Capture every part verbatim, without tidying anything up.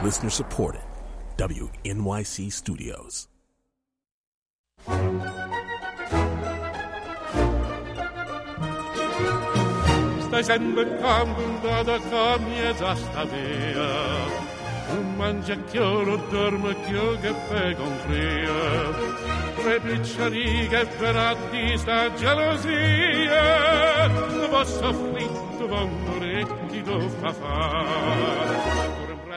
Listener supported. W N Y C Studios. Stai sempre cambiando da mia zastavia. Un mangiacchiolo dorme chiò che pe con fria. Tre picciari che verratti sta gelosia. Non posso afflitto con orecchi do fa fa.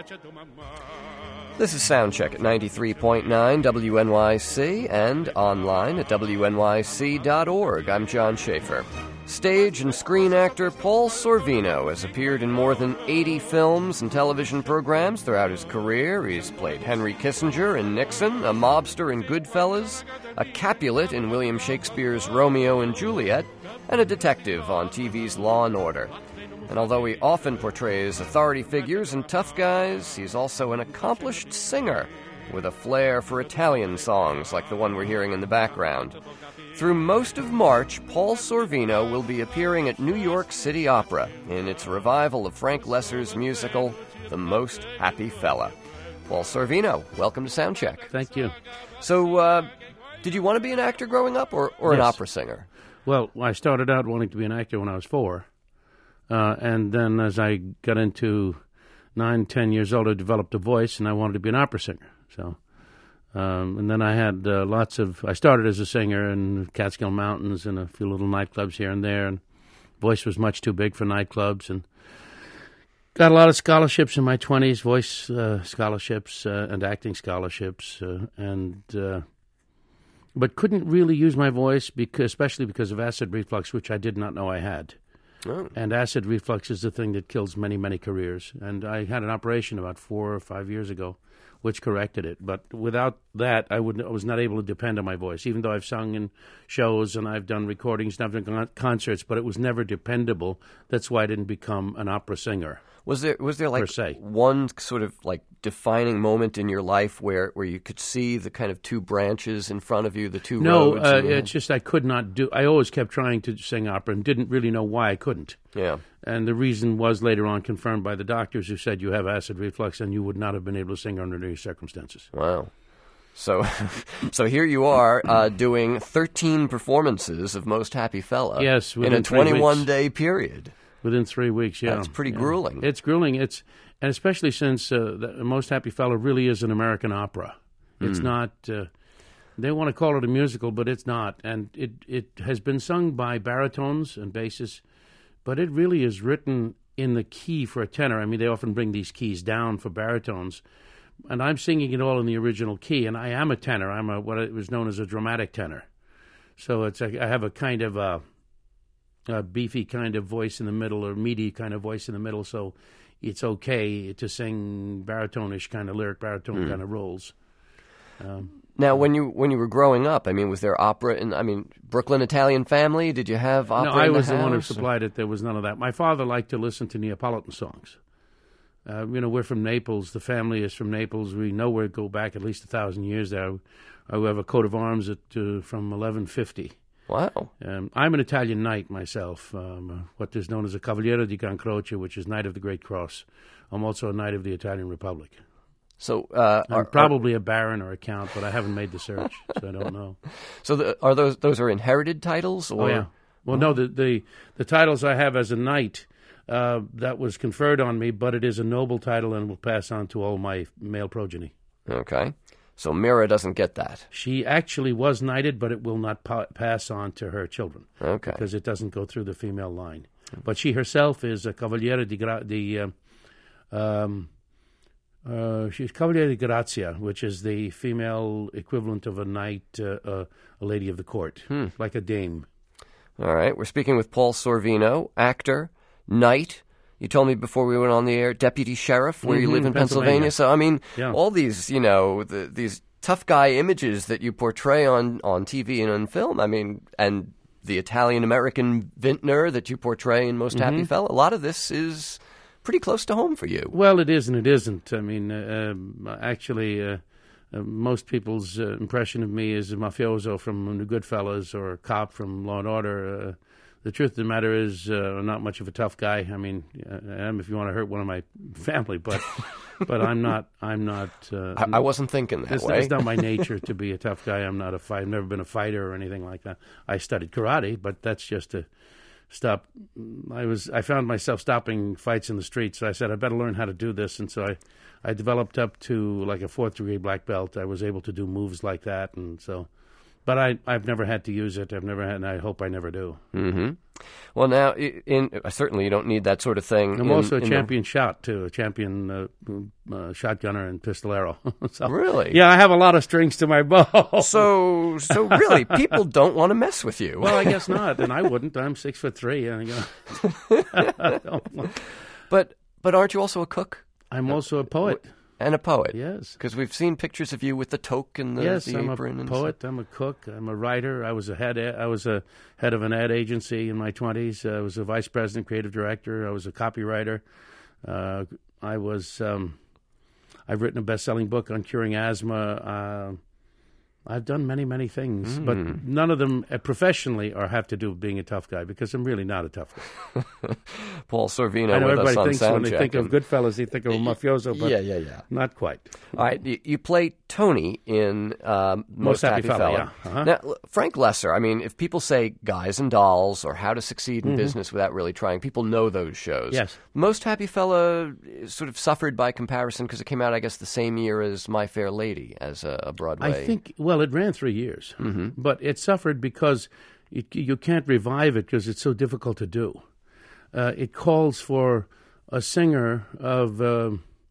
This is Soundcheck at ninety-three point nine W N Y C and online at W N Y C dot org. I'm John Schaefer. Stage and screen actor Paul Sorvino has appeared in more than eighty films and television programs throughout his career. He's played Henry Kissinger in Nixon, a mobster in Goodfellas, a Capulet in William Shakespeare's Romeo and Juliet, and a detective on T V's Law and Order. And although he often portrays authority figures and tough guys, he's also an accomplished singer with a flair for Italian songs like the one we're hearing in the background. Through most of March, Paul Sorvino will be appearing at New York City Opera in its revival of Frank Loesser's musical, The Most Happy Fella. Paul Sorvino, welcome to Soundcheck. Thank you. So, uh, did you want to be an actor growing up or, or yes. an opera singer? Well, I started out wanting to be an actor when I was four. Uh, and then as I got into nine, ten years old, I developed a voice, and I wanted to be an opera singer. So, um, and then I had uh, lots of, I started as a singer in Catskill Mountains and a few little nightclubs here and there, and voice was much too big for nightclubs, and got a lot of scholarships in my twenties, voice uh, scholarships uh, and acting scholarships, uh, and uh, but couldn't really use my voice, because, especially because of acid reflux, which I did not know I had. Oh. And acid reflux is the thing that kills many, many careers. And I had an operation about four or five years ago, which corrected it. But without that, I, would, I was not able to depend on my voice, even though I've sung in shows and I've done recordings and I've done con- concerts, but it was never dependable. That's why I didn't become an opera singer. Was there was there like one sort of like defining moment in your life where, where you could see the kind of two branches in front of you, the two no, roads? No, uh, it's just I could not do. I always kept trying to sing opera and didn't really know why I couldn't. Yeah, and the reason was later on confirmed by the doctors who said you have acid reflux and you would not have been able to sing under any circumstances. Wow. So, so here you are uh, doing thirteen performances of Most Happy Fella. Yes, in a twenty-one day period. Within three weeks, yeah. That's pretty yeah. grueling. It's grueling. It's and especially since uh, the Most Happy Fella really is an American opera. It's mm. not. Uh, they want to call it a musical, but it's not. And it it has been sung by baritones and basses, but it really is written in the key for a tenor. I mean, they often bring these keys down for baritones, and I'm singing it all in the original key. And I am a tenor. I'm a what it was known as a dramatic tenor. So it's a, I have a kind of a. a beefy kind of voice in the middle or meaty kind of voice in the middle, so it's okay to sing baritone-ish kind of lyric, baritone mm. kind of roles. Um, now, when you when you were growing up, I mean, was there opera in, I mean, Brooklyn Italian family? Did you have opera No, I in the was house? the one who supplied it. There was none of that. My father liked to listen to Neapolitan songs. Uh, you know, we're from Naples. The family is from Naples. We know we go back at least a thousand years there. We have a coat of arms at, uh, from eleven fifty. Wow. Um, I'm an Italian knight myself, um, uh, what is known as a Cavaliere di Gran Croce, which is Knight of the Great Cross. I'm also a Knight of the Italian Republic. So, uh, I'm are, probably are, a baron or a count, but I haven't made the search, so I don't know. So, the, are those those are inherited titles? Or? Oh, yeah. Well, oh. no, the, the the titles I have as a knight, uh, that was conferred on me, but it is a noble title and will pass on to all my male progeny. Okay. So Mira doesn't get that. She actually was knighted, but it will not pa- pass on to her children. Okay. Because it doesn't go through the female line. But she herself is a Cavaliere di, Gra- di uh, um, uh, she's Cavaliere di Grazia, which is the female equivalent of a knight, uh, uh, a lady of the court, hmm. like a dame. All right. We're speaking with Paul Sorvino, actor, knight. You told me before we went on the air, deputy sheriff, where mm-hmm, you live in Pennsylvania. Pennsylvania. So, I mean, yeah. all these, you know, the, these tough guy images that you portray on, on T V and on film, I mean, and the Italian-American vintner that you portray in Most mm-hmm. Happy Fella, a lot of this is pretty close to home for you. Well, it is and it isn't. I mean, uh, actually, uh, uh, most people's uh, impression of me is a mafioso from Goodfellas or a cop from Law and Order. Uh, The truth of the matter is, uh, I'm not much of a tough guy. I mean, I am if you want to hurt one of my family, but but I'm not. I'm not. Uh, I, I wasn't thinking that it's, way. It's not my nature to be a tough guy. I'm not a fight. I've never been a fighter or anything like that. I studied karate, but that's just to stop. I was. I found myself stopping fights in the streets. So I said I better learn how to do this, and so I, I developed up to like a fourth degree black belt. I was able to do moves like that, and so. But I, I've never had to use it. I've never had, and I hope I never do. Mm-hmm. Well, now, in, in certainly you don't need that sort of thing. I'm in, also a in champion the... shot, too, a champion uh, uh, shotgunner and pistolero. So, really? Yeah, I have a lot of strings to my bow. So, so really, people don't want to mess with you. Well, I guess not, and I wouldn't. I'm six foot three. And, you know. but, but aren't you also a cook? I'm also a poet. And a poet. Yes. Because we've seen pictures of you with the toque and the, yes, the I'm apron. a and poet. stuff. I'm a cook. I'm a writer. I was a head. I was a head of an ad agency in my twenties. I was a vice president, creative director. I was a copywriter. Uh, I was. Um, I've written a best-selling book on curing asthma. Uh, I've done many, many things, mm. but none of them uh, professionally or have to do with being a tough guy because I'm really not a tough guy. Paul Sorvino I know with everybody us on thinks when they Soundcheck. think of Goodfellas, they think of a mafioso, but yeah, yeah, yeah. not quite. All right, you, you play Tony in um, Most, Most Happy, Happy Fella. Fella. Yeah. Uh-huh. Now, Frank Lesser, I mean, if people say Guys and Dolls or How to Succeed in mm-hmm. Business Without Really Trying, people know those shows. Yes. Most Happy Fella sort of suffered by comparison because it came out, I guess, the same year as My Fair Lady as a, a Broadway. I think, well, it ran three years. Mm-hmm. But it suffered because it, you can't revive it because it's so difficult to do. Uh, it calls for a singer of uh,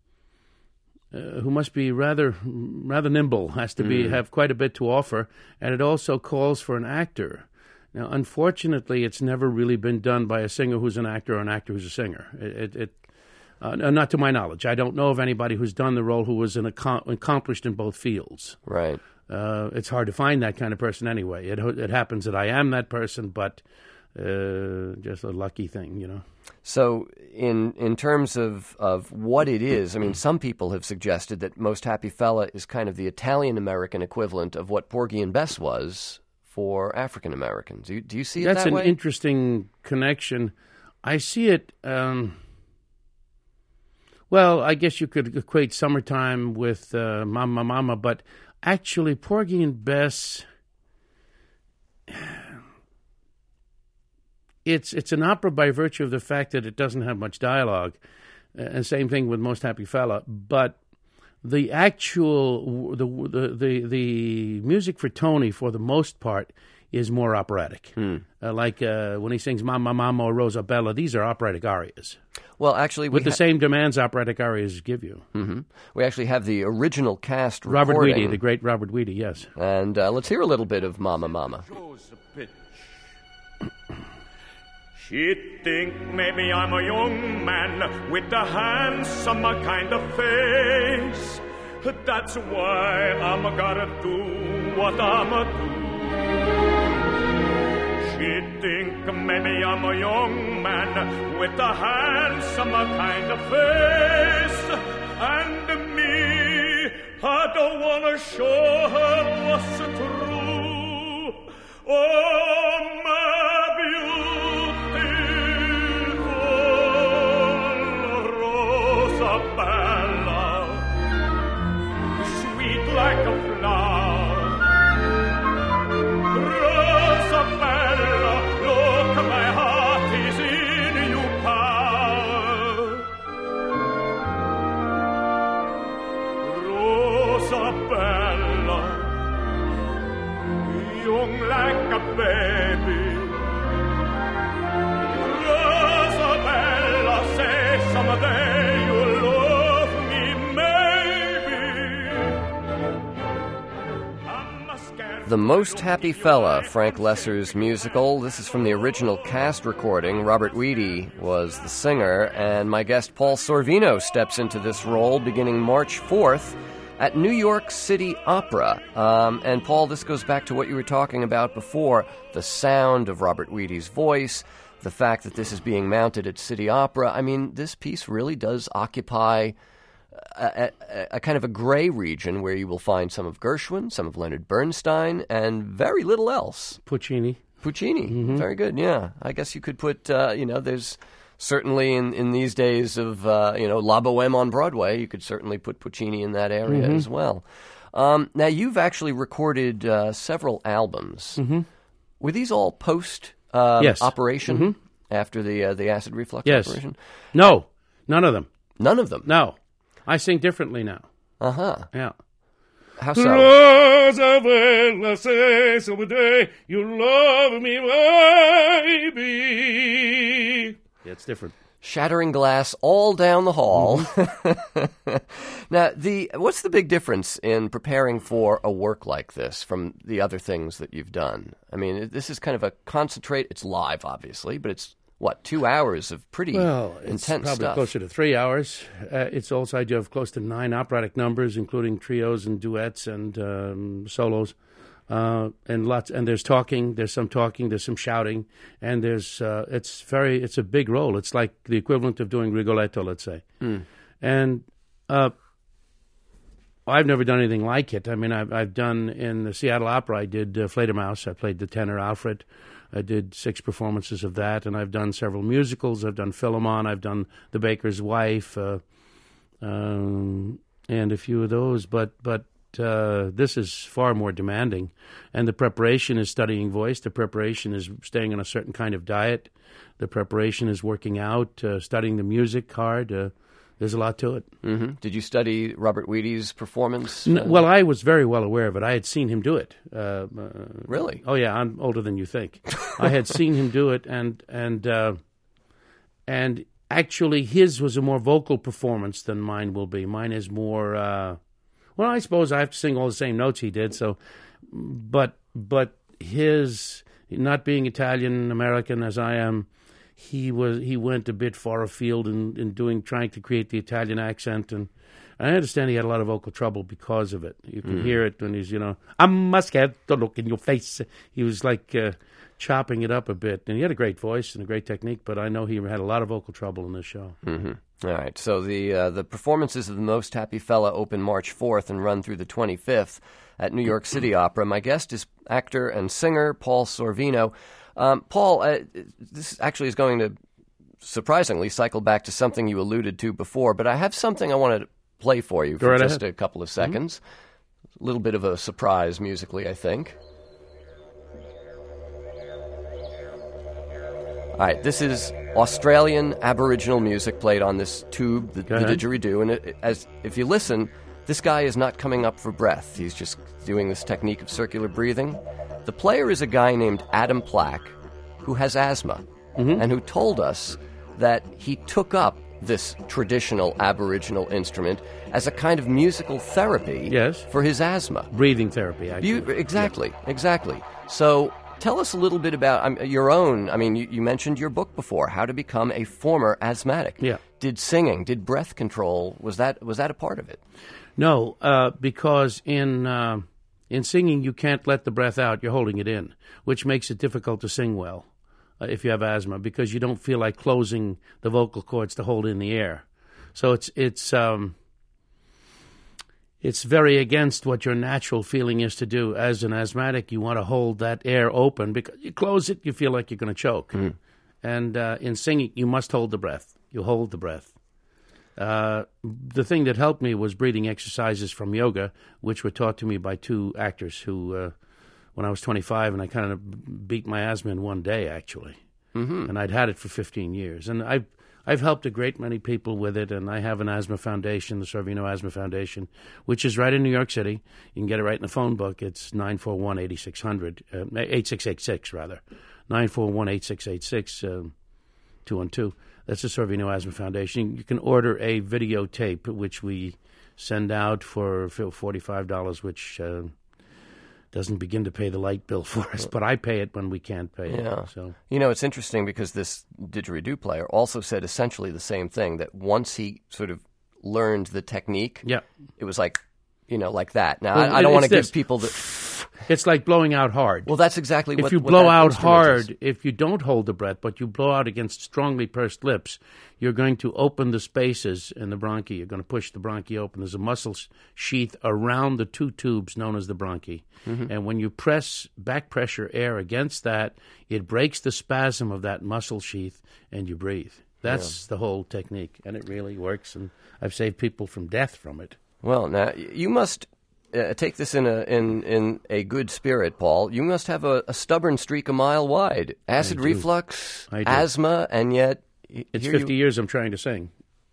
uh, who must be rather rather nimble, has to be mm. have quite a bit to offer, and it also calls for an actor. Now, unfortunately, it's never really been done by a singer who's an actor or an actor who's a singer. It, it, it uh, not to my knowledge. I don't know of anybody who's done the role who was an ac- accomplished in both fields. Right. Uh, it's hard to find that kind of person anyway. It it happens that I am that person, but uh, just a lucky thing, you know. So in in terms of, of what it is, I mean, some people have suggested that Most Happy Fella is kind of the Italian-American equivalent of what Porgy and Bess was for African-Americans. Do you, do you see it That's that way? That's an interesting connection. I see it... Um, well, I guess you could equate Summertime with uh, Mama Mama, but... Actually, Porgy and Bess, it's it's an opera by virtue of the fact that it doesn't have much dialogue. And uh, same thing with Most Happy Fella. But the actual, the, the, the, the music for Tony, for the most part, is more operatic. Hmm. Uh, like uh, when he sings Mamma Mamma or Rosabella, these are operatic arias. Well, actually, we with the ha- same demands operatic arias give you. Mm-hmm. We actually have the original cast Robert recording. Weedy, the great Robert Weedy, yes. And uh, let's hear a little bit of Mama Mama. She'd think maybe I'm a young man with a handsome kind of face. That's why I'm gotta do what I'm a do. She'd think maybe I'm a young man with a handsome kind of face. And me, I don't want to show her what's true. Oh, my beautiful Rosabella, sweet like a flower. Like a baby, Rosabella, say someday you'll love me, maybe. The Most Happy Fella, Frank Lesser's musical. This is from the original cast recording. Robert Weedy was the singer, and my guest Paul Sorvino steps into this role beginning March fourth. At New York City Opera. Um, and, Paul, this goes back to what you were talking about before, the sound of Robert Weedy's voice, the fact that this is being mounted at City Opera. I mean, this piece really does occupy a, a, a kind of a gray region where you will find some of Gershwin, some of Leonard Bernstein, and very little else. Puccini. Puccini. Mm-hmm. Very good, yeah. I guess you could put, uh, you know, there's... certainly in, in these days of, uh, you know, La Boheme on Broadway, you could certainly put Puccini in that area Mm-hmm. as well. Um, now, you've actually recorded uh, several albums. Mm-hmm. Were these all post um, Yes. operation Mm-hmm. after the uh, the acid reflux Yes. operation? No, none of them. None of them. No. I sing differently now. Uh-huh. Yeah. How so? Rosabella says someday you love me, baby. Yeah, it's different. Shattering glass all down the hall. Mm-hmm. Now, the what's the big difference in preparing for a work like this from the other things that you've done? I mean, this is kind of a concentrate. It's live, obviously, but it's, what, two hours of pretty Well, it's intense probably stuff. closer to three hours. Uh, it's also, I do have close to nine operatic numbers, including trios and duets and um, solos. Uh, and lots, and there's talking, there's some talking, there's some shouting, and there's, uh, it's very, it's a big role. It's like the equivalent of doing Rigoletto, let's say. Mm. And uh, I've never done anything like it. I mean, I've, I've done in the Seattle Opera, I did uh, Fledermaus. I played the tenor Alfred. I did six performances of that, and I've done several musicals. I've done Philemon. I've done The Baker's Wife, uh, um, and a few of those. But but uh, this is far more demanding, and the preparation is studying voice. The preparation is staying on a certain kind of diet. The preparation is working out, uh, studying the music hard. Uh, there's a lot to it. Mm-hmm. Did you study Robert Wheaty's performance? N- Uh, well, I was very well aware of it. I had seen him do it. Uh, uh, Really? Oh yeah, I'm older than you think. I had seen him do it, and and uh, and actually, his was a more vocal performance than mine will be. Mine is more. Uh, well, I suppose I have to sing all the same notes he did. So, but but his, not being Italian American as I am, he was he went a bit far afield in, in doing trying to create the Italian accent, and I understand he had a lot of vocal trouble because of it. You can Mm. hear it when he's, you know, I must have the look in your face. He was like uh, chopping it up a bit, and he had a great voice and a great technique, but I know he had a lot of vocal trouble in this show. Mm-hmm. All right. So the uh, the performances of The Most Happy Fella open March fourth and run through the twenty-fifth at New York City Opera. My guest is actor and singer Paul Sorvino. Um, Paul, uh, this actually is going to surprisingly cycle back to something you alluded to before, but I have something I wanted to play for you for Go right just ahead. a couple of seconds. A little bit of a surprise musically, I think. All right, this is Australian Aboriginal music played on this tube, the, Go the ahead. didgeridoo. And it, as if you listen, this guy is not coming up for breath. He's just doing this technique of circular breathing. The player is a guy named Adam Plack, who has asthma, Mm-hmm. and who told us that he took up this traditional Aboriginal instrument as a kind of musical therapy Yes. for his asthma. Breathing therapy, actually. You, exactly, exactly. So tell us a little bit about um, your own. I mean, you, you mentioned your book before, How to Become a Former Asthmatic. Yeah. Did singing, did breath control, was that was that a part of it? No, uh, because in uh, in singing you can't let the breath out; you're holding it in, which makes it difficult to sing well uh, if you have asthma, because you don't feel like closing the vocal cords to hold in the air. So it's it's um, it's very against what your natural feeling is to do. As an asthmatic, you want to hold that air open, because you close it, you feel like you're going to choke. And uh, in singing, you must hold the breath. You hold the breath. Uh, the thing that helped me was breathing exercises from yoga, which were taught to me by two actors who, uh, when I was twenty-five, and I kind of beat my asthma in one day, actually. Mm-hmm. And I'd had it for fifteen years. And I've, I've helped a great many people with it, and I have an asthma foundation, the Sorvino Asthma Foundation, which is right in New York City. You can get it right in the phone book. It's nine four one, eight six hundred, uh, eight six eight six, rather. nine four one, eight six eight six, um, two one two. That's the Sorvino Asthma Foundation. You can order a videotape, which we send out for forty-five dollars, which uh, doesn't begin to pay the light bill for us, but I pay it when we can't pay it. Yeah. So You know, it's interesting because this didgeridoo player also said essentially the same thing, that once he sort of learned the technique, yeah, it was like, you know, like that. Now, Well, I, I don't it's want to give this. people the... it's like blowing out hard. Well, that's exactly if what you what blow that out instrument is. hard, if you don't hold the breath, but you blow out against strongly pursed lips, you're going to open the spaces in the bronchi. You're going to push the bronchi open. There's a muscle s- sheath around the two tubes known as the bronchi. Mm-hmm. And when you press back pressure air against that, it breaks the spasm of that muscle sheath, and you breathe. That's yeah. the whole technique, and it really works, and I've saved people from death from it. Well, now, you must uh, take this in a in, in a good spirit, Paul. You must have a, a stubborn streak a mile wide. Acid reflux, asthma, and yet... It's fifty you... years I'm trying to sing.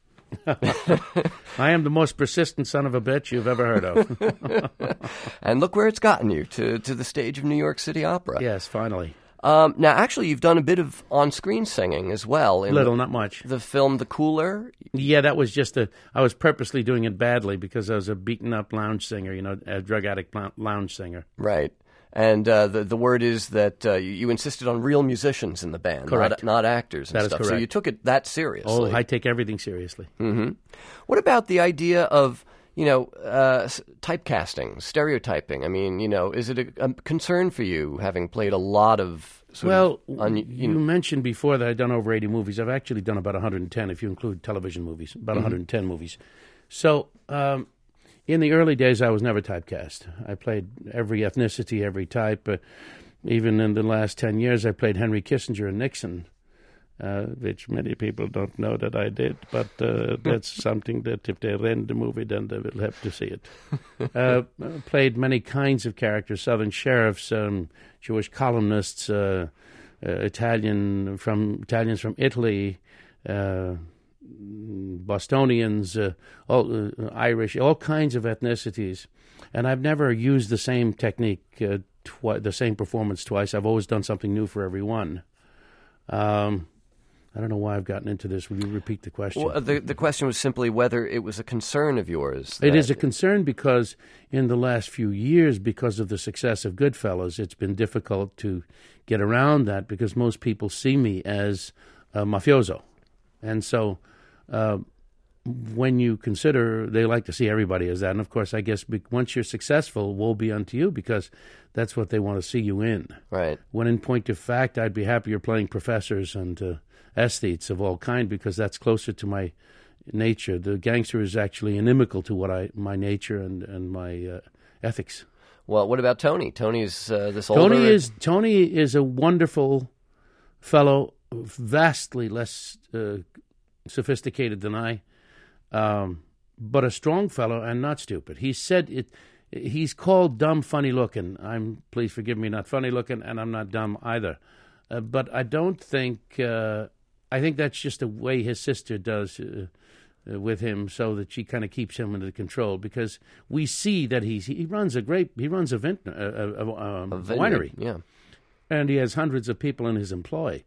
I am the most persistent son of a bitch you've ever heard of. And look where it's gotten you, to, to the stage of New York City Opera. Yes, finally. Um, now, actually, you've done a bit of on-screen singing as well. In Little, the, not much. The film The Cooler? Yeah, that was just a... I was purposely doing it badly because I was a beaten-up lounge singer, you know, a drug addict lounge singer. Right. And uh, the the word is that uh, you, you insisted on real musicians in the band, correct. Not, not actors and that stuff. Is correct. So you took it that seriously. Oh, I take everything seriously. Mm-hmm. What about the idea of, you know, uh, typecasting, stereotyping? I mean, you know, is it a, a concern for you, having played a lot of sort well, of... Un, you, you know, mentioned before that I'd done over eighty movies. I've actually done about one hundred ten, if you include television movies, about mm-hmm. one hundred ten movies. So... Um, in the early days, I was never typecast. I played every ethnicity, every type. Uh, even in the last ten years, I played Henry Kissinger and Nixon, uh, which many people don't know that I did. But uh, that's something that if they rent the movie, then they will have to see it. Uh, played many kinds of characters, Southern sheriffs, um, Jewish columnists, uh, uh, Italian from Italians from Italy, uh Bostonians, uh, all, uh, Irish, all kinds of ethnicities. And I've never used the same technique, uh, twi- the same performance twice. I've always done something new for every one. Um, I don't know why I've gotten into this. Will you repeat the question? Well, the, the question was simply whether it was a concern of yours. It is a concern because in the last few years, because of the success of Goodfellas, it's been difficult to get around that because most people see me as a mafioso. And so... Uh, when you consider, they like to see everybody as that. And, of course, I guess be, once you're successful, woe be unto you because that's what they want to see you in. Right. When in point of fact, I'd be happier playing professors and uh, aesthetes of all kind because that's closer to my nature. The gangster is actually inimical to what I my nature and, and my uh, ethics. Well, what about Tony? Tony's uh, this older... Tony is, Tony is a wonderful fellow, vastly less... Uh, sophisticated than I, um, but a strong fellow and not stupid. He said it. He's called dumb, funny looking. I'm, please forgive me, not funny looking, and I'm not dumb either. Uh, but I don't think. Uh, I think that's just the way his sister does uh, uh, with him, so that she kind of keeps him under control. Because we see that he's he runs a great he runs a, vintner, a, a, a, a, a winery, yeah, and he has hundreds of people in his employ.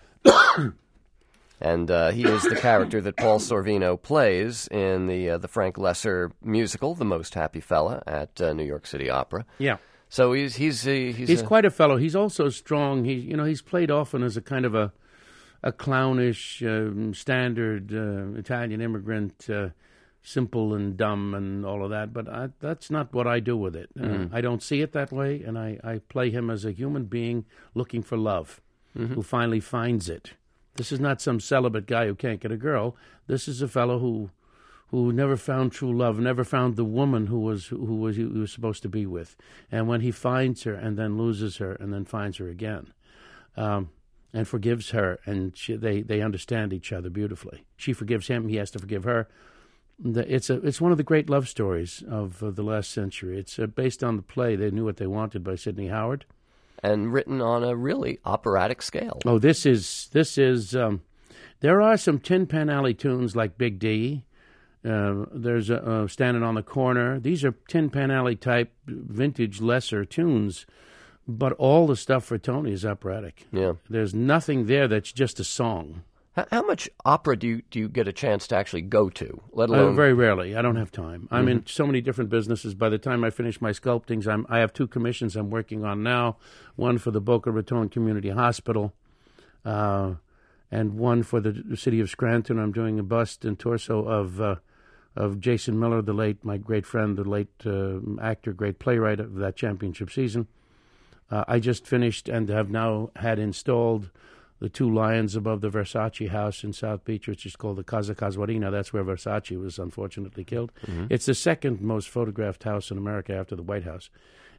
And uh, he is the character that Paul Sorvino plays in the uh, the Frank Lesser musical, The Most Happy Fella, at uh, New York City Opera. Yeah. So he's he's uh, he's, he's a... quite a fellow. He's also strong. He you know he's played often as a kind of a a clownish, um, standard uh, Italian immigrant, uh, simple and dumb and all of that. But I, that's not what I do with it. Uh, mm. I don't see it that way, and I, I play him as a human being looking for love, mm-hmm. who finally finds it. This is not some celibate guy who can't get a girl. This is a fellow who, who never found true love, never found the woman who was who was he was supposed to be with. And when he finds her, and then loses her, and then finds her again, um, and forgives her, and she, they they understand each other beautifully. She forgives him; he has to forgive her. It's a it's one of the great love stories of uh, the last century. It's uh, based on the play "They Knew What They Wanted" by Sidney Howard. And written on a really operatic scale. Oh, this is this is. Um, there are some Tin Pan Alley tunes like Big D. Uh, there's a, uh, Standing on the Corner. These are Tin Pan Alley type vintage lesser tunes, but all the stuff for Tony is operatic. Yeah, there's nothing there that's just a song. How, how much opera do you do you get a chance to actually go to? Let alone uh, very rarely. I don't have time. I'm mm-hmm. in so many different businesses. By the time I finish my sculptings, I'm I have two commissions I'm working on now. One for the Boca Raton Community Hospital, uh, and one for the city of Scranton. I'm doing a bust and torso of uh, of Jason Miller, the late my great friend, the late uh, actor, great playwright of that championship season. Uh, I just finished and have now had installed the two lions above the Versace house in South Beach, which is called the Casa Casuarina. That's where Versace was unfortunately killed. Mm-hmm. It's the second most photographed house in America after the White House.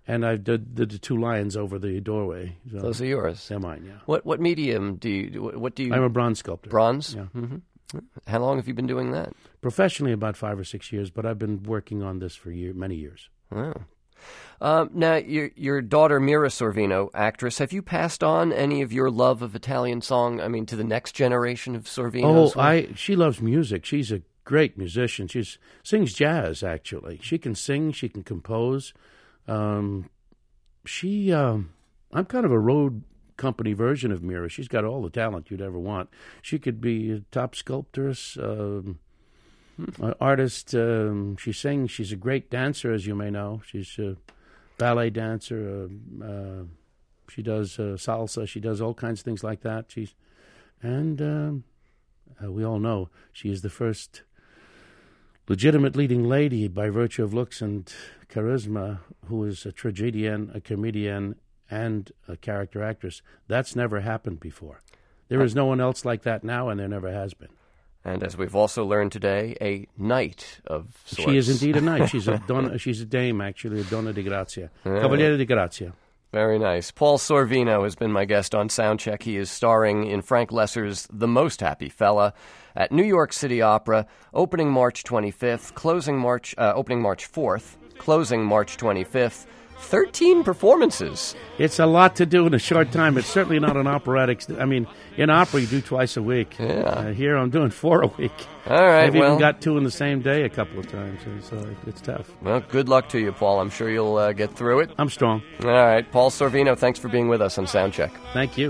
and I did, did the two lions over the doorway. So Those are yours. they're mine, yeah. What what medium do you? What do you? I'm a bronze sculptor. Bronze. Yeah. hmm How long have you been doing that? Professionally, about five or six years, but I've been working on this for year, many years. Wow. Um, now, your your daughter Mira Sorvino, actress, have you passed on any of your love of Italian song? I mean, to the next generation of Sorvinos? Oh, I she loves music. She's a great musician. She sings jazz. Actually, she can sing. She can compose. Um, she, um, I'm kind of a road company version of Mira. She's got all the talent you'd ever want. She could be a top sculptress, um, an artist. Um, she sings. She's a great dancer, as you may know. She's a ballet dancer. Uh, uh, she does uh, salsa. She does all kinds of things like that. She's and um, uh, we all know she is the first legitimate leading lady by virtue of looks and charisma, who is a tragedian, a comedian, and a character actress. That's never happened before. There is no one else like that now, and there never has been. And as we've also learned today, a knight of sorts. She is indeed a knight. She's a donna, she's a dame, actually, a donna di grazia, cavaliere di grazia. Very nice. Paul Sorvino has been my guest on Soundcheck. He is starring in Frank Lesser's The Most Happy Fella at New York City Opera, opening March twenty-fifth, closing March, uh, opening March fourth, closing March twenty-fifth. Thirteen performances. It's a lot to do in a short time. It's certainly not an operatic. St- I mean, in opera you do twice a week. Yeah. Uh, here I'm doing four a week. All right. I've well, even got two in the same day a couple of times, so it's tough. Well, good luck to you, Paul. I'm sure you'll uh, get through it. I'm strong. All right. Paul Sorvino, thanks for being with us on Soundcheck. Thank you.